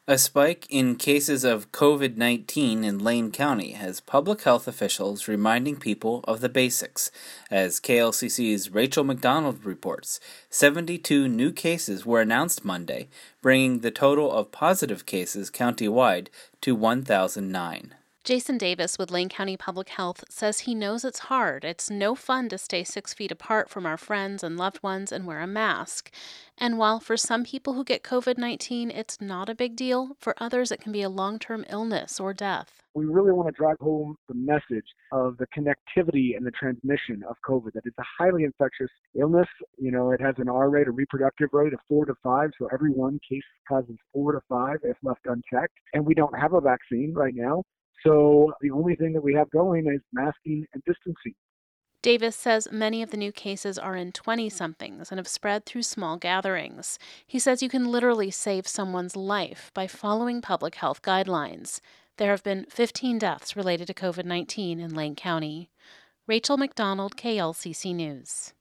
A spike in cases of COVID-19 in Lane County has public health officials reminding people of the basics. As KLCC's Rachel McDonald reports, 72 new cases were announced Monday, bringing the total of positive cases countywide to 1,009. Jason Davis with Lane County Public Health says he knows it's hard. It's no fun to stay 6 feet apart from our friends and loved ones and wear a mask. And while for some people who get COVID-19, it's not a big deal, for others it can be a long-term illness or death. We really want to drive home the message of the connectivity and the transmission of COVID, that it's a highly infectious illness. It has an R rate, a reproductive rate of 4 to 5, so every one case causes 4 to 5 if left unchecked. And we don't have a vaccine right now. So the only thing that we have going is masking and distancing. Davis says many of the new cases are in 20-somethings and have spread through small gatherings. He says you can literally save someone's life by following public health guidelines. There have been 15 deaths related to COVID-19 in Lane County. Rachel McDonald, KLCC News.